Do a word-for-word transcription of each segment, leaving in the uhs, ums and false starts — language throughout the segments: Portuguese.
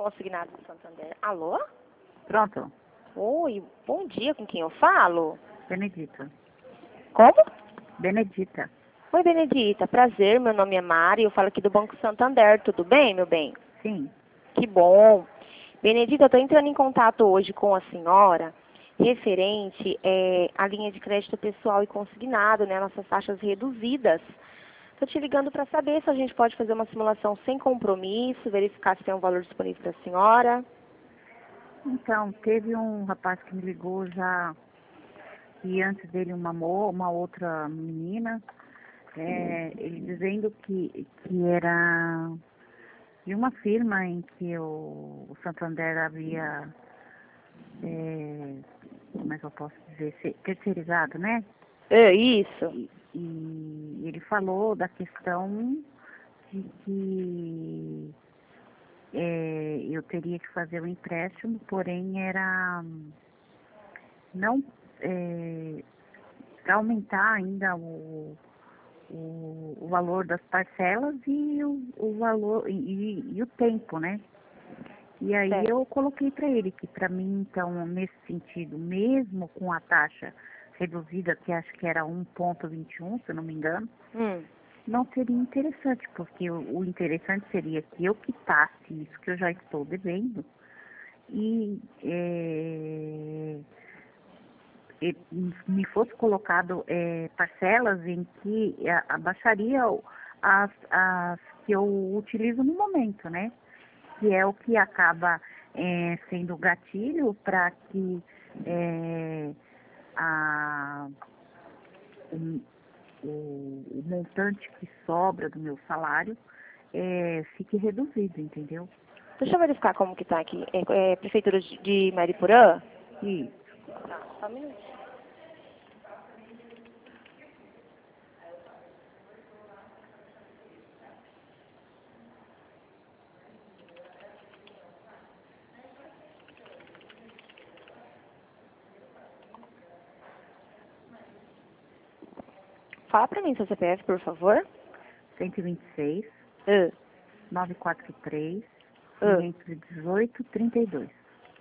consignado do Santander. Alô? Pronto. Oi, bom dia, com quem eu falo? Benedita. Como? Benedita. Oi, Benedita, prazer, meu nome é Mari, eu falo aqui do Banco Santander, tudo bem, meu bem? Sim. Que bom. Benedita, eu estou entrando em contato hoje com a senhora, referente é, à linha de crédito pessoal e consignado, né, nossas taxas reduzidas. Estou te ligando para saber se a gente pode fazer uma simulação sem compromisso, verificar se tem um valor disponível para a senhora. Então, teve um rapaz que me ligou já, e antes dele uma, mo- uma outra menina, é, ele dizendo que, que era de uma firma em que o, o Santander havia, é, como é que eu posso dizer, se- terceirizado, né? É isso. E, e ele falou da questão de que é, eu teria que fazer o empréstimo, porém era não é, aumentar ainda o, o, o valor das parcelas e o, o valor e, e- e o tempo, né? E aí Certo. eu coloquei para ele que para mim, então, nesse sentido, mesmo com a taxa reduzida, que acho que era um ponto vinte e um, se eu não me engano, Hum. não seria interessante, porque o, o interessante seria que eu quitasse isso que eu já estou devendo e, é, e me fosse colocado é, parcelas em que é, abaixaria o- as, as que eu utilizo no momento, né? Que é o que acaba é, sendo gatilho para que é, a, o, o, o montante que sobra do meu salário é, fique reduzido, entendeu? Deixa eu verificar como que tá aqui. É, é Prefeitura de de Mariporã? E Tá, só um minutinho. Fala pra mim seu C P F, por favor. cento e vinte e seis, Ah, novecentos e quarenta e três, ah. quinhentos e dezoito, trinta e dois.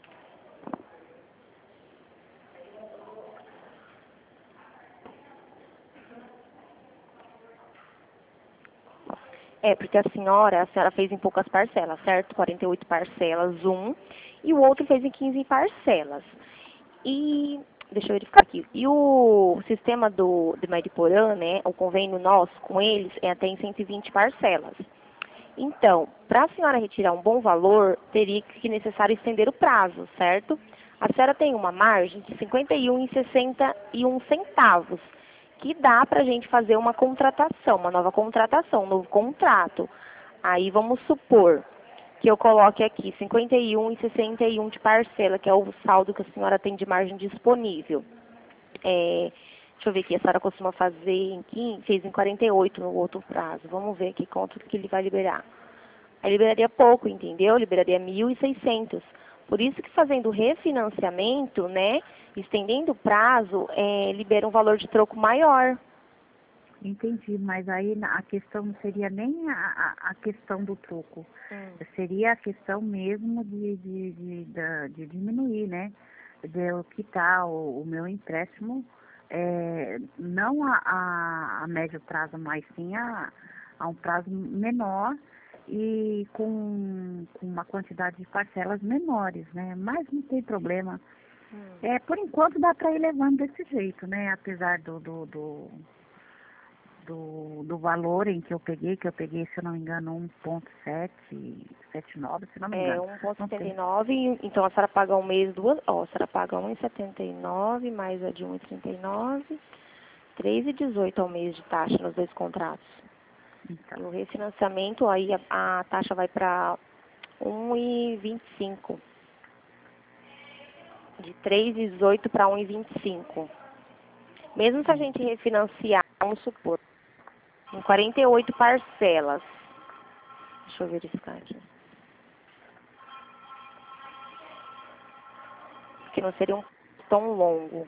É, porque a senhora, a senhora fez em poucas parcelas, certo? quarenta e oito parcelas, um, e o outro fez em quinze parcelas. E, deixa eu verificar aqui, e o sistema do, de Mariporã, né, o convênio nosso com eles é até em cento e vinte parcelas. Então, para a senhora retirar um bom valor, teria que necessário estender o prazo, certo? A senhora tem uma margem de cinquenta e um reais e sessenta e um centavos, que dá para a gente fazer uma contratação, uma nova contratação, um novo contrato. Aí vamos supor que eu coloque aqui cinquenta e um reais e sessenta e um de parcela, que é o saldo que a senhora tem de margem disponível. É, deixa eu ver aqui, a senhora costuma fazer em quinze, fez em quarenta e oito no outro prazo. Vamos ver aqui quanto que ele vai liberar. Aí liberaria pouco, entendeu? Liberaria mil e seiscentos. Por isso que fazendo refinanciamento, né, estendendo o prazo, é, libera um valor de troco maior. Entendi, mas aí na- a questão não seria nem a, a a questão do troco, Hum. seria a questão mesmo de, de, de, da- de diminuir, né? De eu quitar o, o meu empréstimo, é, não a, a, a médio prazo, mas sim a, a um prazo menor e com, com uma quantidade de parcelas menores, né? Mas não tem problema. Hum. É, por enquanto dá para ir levando desse jeito, né? Apesar do, do, do do, do valor em que eu peguei, que eu peguei, se eu não me engano, um ponto sete, sete nove, se não me É engano. um ponto Não setenta e tem. nove, e- então a senhora paga um mês duas, ó, a senhora paga um e setenta e nove mais a de um e trinta e nove, três e dezoito ao mês de taxa nos dois contratos. Então, E o refinanciamento, aí a, a taxa vai para um e vinte e cinco. De três e dezoito para um e vinte e cinco. Mesmo se a gente refinanciar, vamos supor, em quarenta e oito parcelas. Deixa eu verificar aqui. Que não seria um tão longo.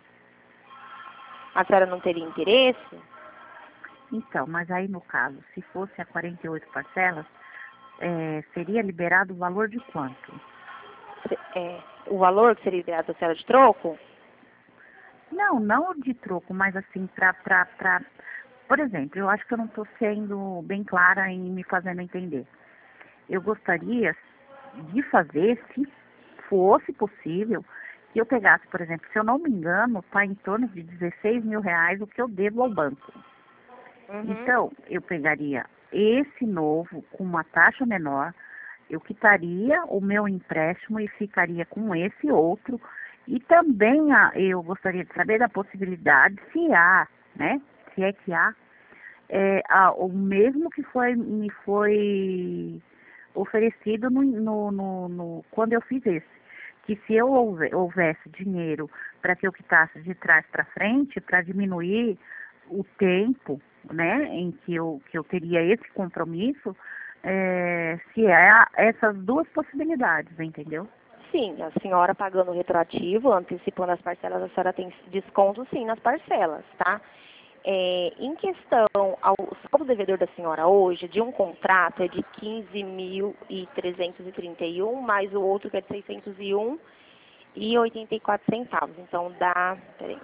A senhora não teria interesse? então, mas aí no caso, se fosse a quarenta e oito parcelas, é, seria liberado o valor de quanto? É, o valor que seria liberado da senhora de troco? Não, não de troco, mas assim, pra, pra, pra... Por exemplo, eu acho que eu não estou sendo bem clara em me fazendo entender. Eu gostaria de fazer, se fosse possível, que eu pegasse, por exemplo, se eu não me engano, está em torno de dezesseis mil reais o que eu devo ao banco. Uhum. Então, eu pegaria esse novo com uma taxa menor, eu quitaria o meu empréstimo e ficaria com esse outro. E também ah, eu gostaria de saber da possibilidade, se há, né? Se é que há, é, ah, o mesmo que foi, me foi oferecido no, no, no, no- quando eu fiz esse. Que se eu houve- houvesse dinheiro para que eu quitasse de trás para frente, para diminuir o tempo, né, em que eu, que eu teria esse compromisso, é, se há essas duas possibilidades, entendeu? Sim, a senhora pagando o retroativo, antecipando as parcelas, a senhora tem desconto sim nas parcelas, tá? É, em questão ao saldo devedor da senhora hoje, de um contrato é de quinze mil trezentos e trinta e um, mais o outro que é de seiscentos e um e oitenta e quatro centavos. Então dá, peraí.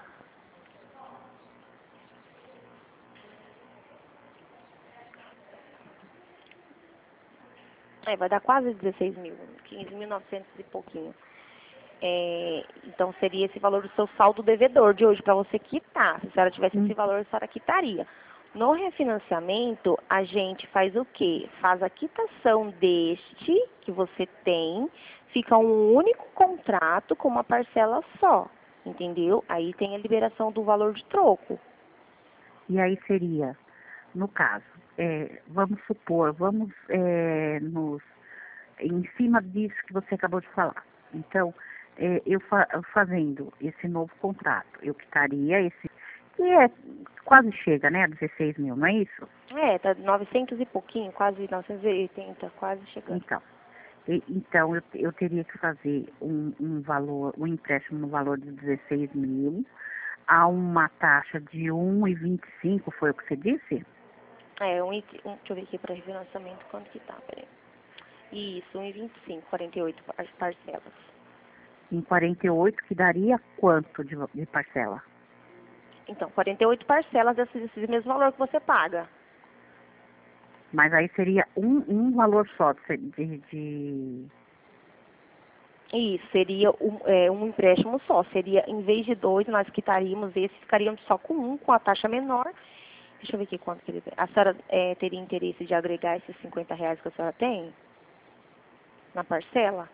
É, vai dar quase dezesseis mil, quinze mil e novecentos e pouquinho. É, então seria esse valor do seu saldo devedor de hoje para você quitar. Se a senhora tivesse Hum. esse valor, a senhora quitaria. No refinanciamento, a gente faz o quê? Faz a quitação deste que você tem, fica um único contrato com uma parcela só, entendeu? Aí tem a liberação do valor de troco. E aí seria, no caso, é, vamos supor, vamos é, nos, em cima disso que você acabou de falar. Então, é, eu fa- fazendo esse novo contrato, eu quitaria esse, que é, quase chega, né, a dezesseis mil, não é isso? É, tá novecentos e pouquinho, quase novecentos e oitenta, quase chegando. Então, e- então eu, eu teria que fazer um, um valor, um empréstimo no valor de dezesseis mil, a uma taxa de um e vinte e cinco, foi o que você disse? É, um, e- um, deixa eu ver aqui para refinanciamento, quanto que tá, peraí. Isso, um e vinte e cinco, quarenta e oito par- parcelas. Em quarenta e oito, que daria quanto de, de parcela? Então, quarenta e oito parcelas desse, desse mesmo valor que você paga. Mas aí seria um, um valor só de, de, de- Isso, seria um, é, um empréstimo só. Seria, em vez de dois, nós quitaríamos esse, ficaríamos só com um, com a taxa menor. Deixa eu ver aqui quanto que ele tem. A senhora é, teria interesse de agregar esses cinquenta reais que a senhora tem na parcela?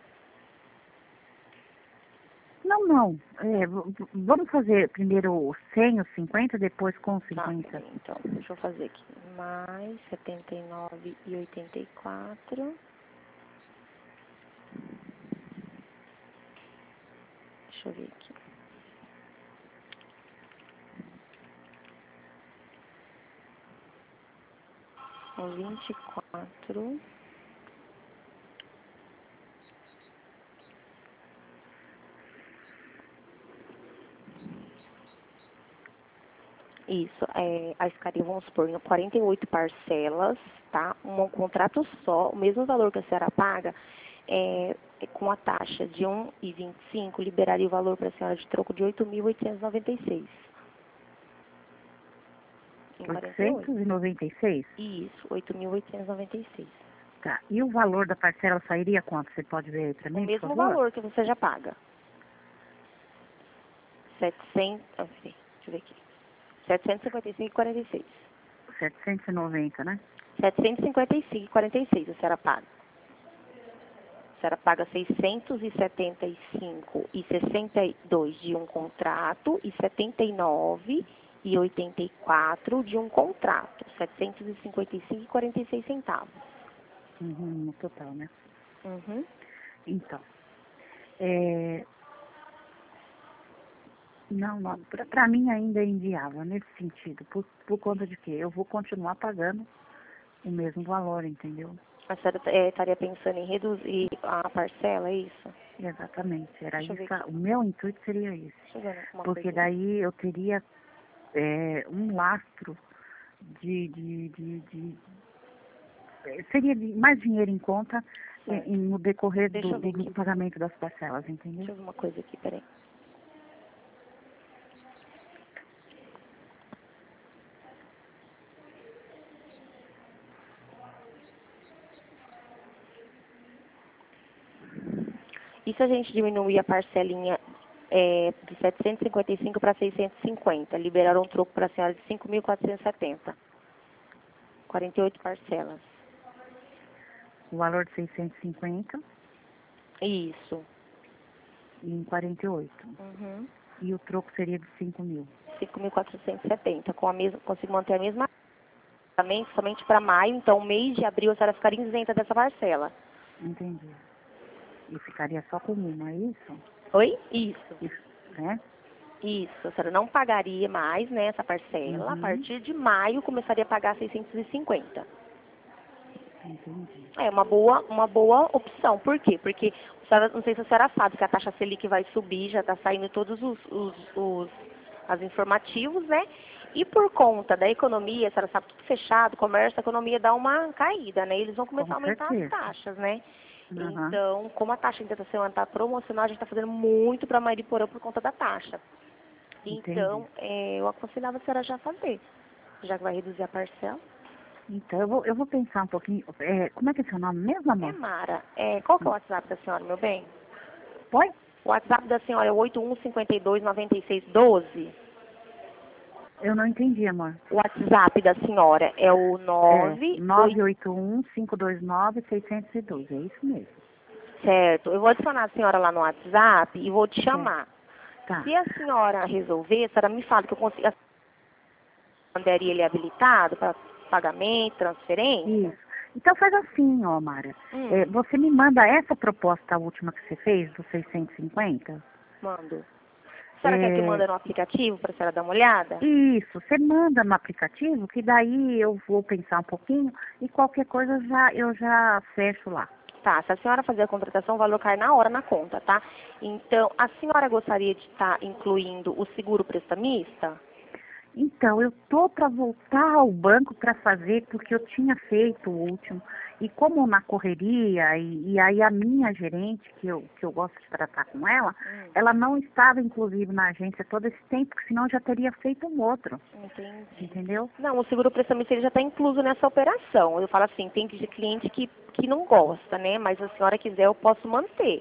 Não, não. É, v- v- vamos fazer primeiro o cem, os cinquenta, depois com os Tá, cinquenta. então, deixa eu fazer aqui. Mais setenta e nove e oitenta e quatro. Deixa eu ver aqui. São vinte e quatro. Isso, é, a ficaria, vamos supor, em quarenta e oito parcelas, tá? Um, um contrato só, o mesmo valor que a senhora paga, é, é com a taxa de um e vinte e cinco, liberaria o valor para a senhora de troco de oito mil oitocentos e noventa e seis. Em quarenta e oito. oitocentos e noventa e seis? Isso, oito mil oitocentos e noventa e seis. Tá. E o valor da parcela sairia quanto? Você pode ver aí para O mim, por mesmo favor? valor que você já paga. setecentos, ah, peraí, deixa eu ver aqui. setecentos e cinquenta e cinco e quarenta e seis. setecentos e noventa, né? setecentos e cinquenta e cinco e quarenta e seis a senhora paga. A senhora paga seiscentos e setenta e cinco e sessenta e dois de um contrato e setenta e nove e oitenta e quatro de um contrato. setecentos e cinquenta e cinco e quarenta e seis centavos. Uhum, no total, né? Uhum. Então, é, não, não, para mim ainda é inviável nesse sentido, por, por conta de que eu vou continuar pagando o mesmo valor, entendeu? A senhora eh, estaria pensando em reduzir a parcela, é isso? Exatamente, era Deixa eu ver isso, aqui. o meu intuito seria esse, Deixa eu ver uma porque coisa. daí eu teria é, um lastro de, de, de, de, seria de- mais dinheiro em conta Certo. em- no decorrer Deixa do, eu ver do- aqui. do pagamento das parcelas, Deixa entendeu? eu ver uma coisa aqui, peraí. E se a gente diminuir a parcelinha é, de setecentos e cinquenta e cinco para seiscentos e cinquenta? Liberaram um troco para a senhora de cinco mil quatrocentos e setenta. quarenta e oito parcelas. O valor de seiscentos e cinquenta Isso. e em quarenta e oito. Uhum. E o troco seria de cinco mil. cinco mil quatrocentos e setenta. Com a mesma, consigo manter a mesma somente, somente para maio, então mês de abril a senhora ficaria isenta dessa parcela. Entendi. E ficaria só com uma, é isso? Oi? Isso. Isso, né? Isso. A senhora não pagaria mais, né, essa parcela. A Uhum. partir de maio começaria a pagar seiscentos e cinquenta. Entendi. É uma boa, uma boa opção. Por quê? Porque, a senhora, não sei se a senhora sabe que a taxa Selic vai subir, já está saindo todos os, os, os as informativos, né? E por conta da economia, a senhora sabe, tudo fechado, comércio, a economia dá uma caída, né? Eles vão começar Com a aumentar certeza. as taxas, né? Uhum. Então, como a taxa ainda está promocional, a gente está fazendo muito para Mariporã por conta da taxa. Então, Entendi. é, eu aconselhava a senhora já fazer, já que vai reduzir a parcela. Então, eu vou, eu vou pensar um pouquinho. É, como é que é seu nome mesmo, É, amor? Mara, é, qual que é o WhatsApp da senhora, meu bem? Oi? O WhatsApp da senhora é oito um cinco dois nove seis um dois. Eu não entendi, amor. O WhatsApp da senhora é o É nove oito... nove oito um, cinco dois nove, seis zero dois. É isso mesmo. Certo. Eu vou adicionar a senhora lá no WhatsApp e vou te Certo. chamar. Tá. Se a senhora resolver, a senhora me fala que eu consigo... mandaria ele habilitado para pagamento, transferência? Isso. Então faz assim, ó, Mara. Hum, É, você me manda essa proposta última que você fez, dos seiscentos e cinquenta? mando. A senhora quer que eu É, mande no aplicativo para a senhora dar uma olhada? isso, você manda no aplicativo, que daí eu vou pensar um pouquinho e qualquer coisa já, eu já fecho lá. Tá, se a senhora fazer a contratação, o valor cai na hora na conta, tá? Então, a senhora gostaria de estar incluindo o seguro prestamista? Então, eu tô para voltar ao banco para fazer, porque eu tinha feito o último. E como na correria, e, e aí a minha gerente, que eu, que eu gosto de tratar com ela, Hum, ela não estava, inclusive, na agência todo esse tempo, porque senão eu já teria feito um outro. entendi. Entendeu? Não, o seguro prestamista ele já está incluso nessa operação. Eu falo assim, tem de cliente que, que não gosta, né? Mas se a senhora quiser, eu posso manter.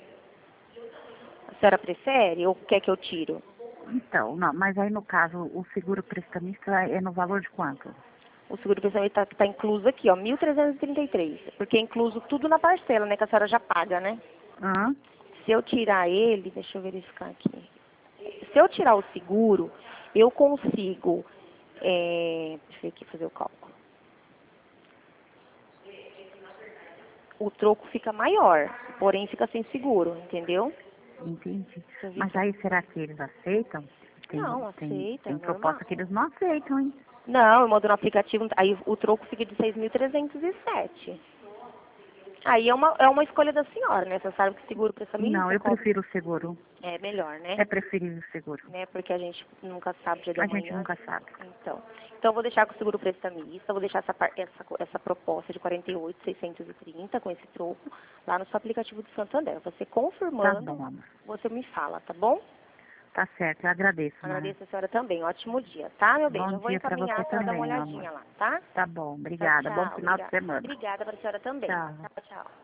A senhora prefere ou quer que eu tiro? Então, não, mas aí no caso, o seguro prestamista é no valor de quanto? O seguro prestamista está tá incluso aqui, ó, mil trezentos e trinta e três. Porque é incluso tudo na parcela, né? Que a senhora já paga, né? Hã? Se eu tirar ele, deixa eu verificar aqui. Se eu tirar o seguro, eu consigo, é, deixa eu aqui fazer o cálculo. O troco fica maior, porém fica sem seguro, entendeu? Entendi. Deixa eu ver Mas aqui. aí será que eles aceitam? Tem, Não, tem, aceita, tem é normal. proposta que eles não aceitam, hein? Não, eu mando no aplicativo, aí o troco fica de seis mil trezentos e sete. Aí é uma, é uma escolha da senhora, né? Você sabe que seguro Não, prestamista eu cobre. prefiro o seguro. É melhor, né? É preferível o seguro. Né? Porque a gente nunca sabe o dia da A gente manhã. nunca sabe. Então, então eu vou deixar com o seguro prestamista, vou deixar essa, par- essa, co- essa proposta de quarenta e oito, seiscentos e trinta com esse troco lá no seu aplicativo do Santander. Você Tá confirmando, bom, amor. você me fala, tá bom? Tá certo, eu agradeço, Mara. Agradeço a senhora também. Ótimo dia, tá, meu bem? Bom Já vou dia pra encaminhar, você a senhora dar uma também, meu amor. olhadinha lá, tá? Tá bom, Tchau, obrigada. Bom tchau. final de Obrigada, semana. obrigada para a senhora também. Tchau. Tchau, tchau.